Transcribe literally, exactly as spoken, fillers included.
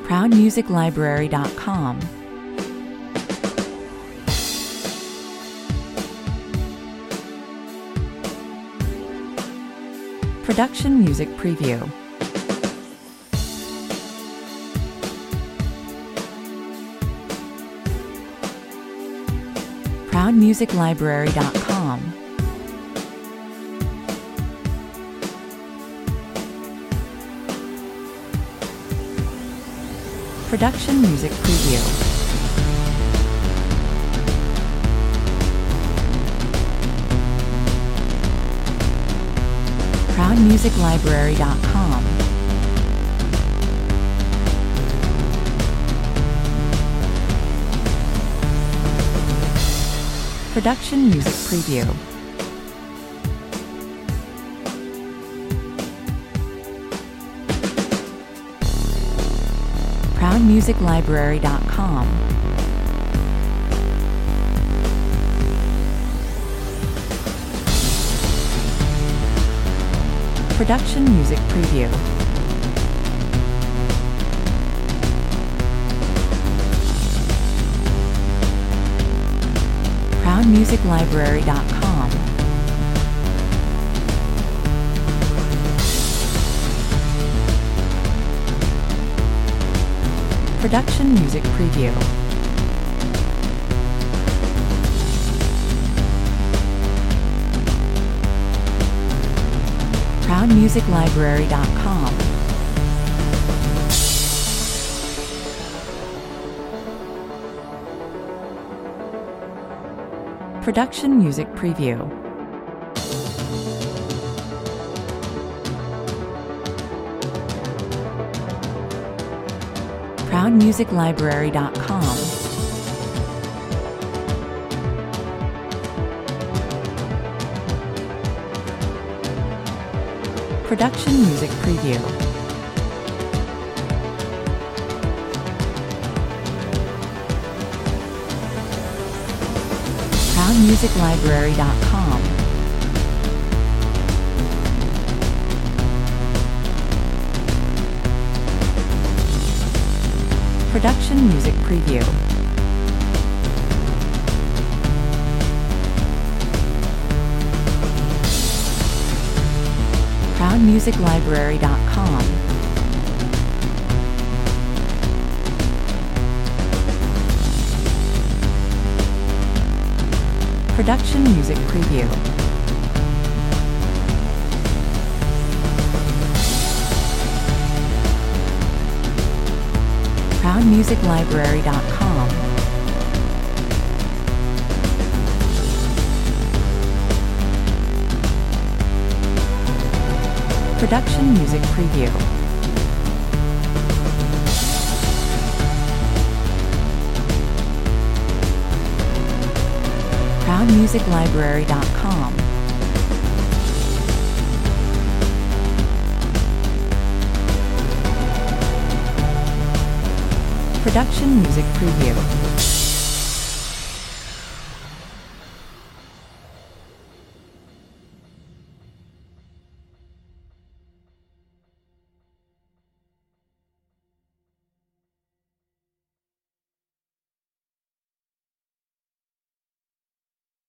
proud music library dot com, Production Music Preview, proud music library dot com, Production Music Preview, proud music library dot com, Production Music Preview, proud music library dot com, Production Music Preview, proud music library dot com, Production Music Preview, proud music library dot com, Production Music Preview, proud music library dot com, Production Music Preview, proud music library dot com, Production Music Preview, proud music library dot com, Production Music Preview, proud music library dot com, Production Music Preview, proud music library dot com, Production Music Preview.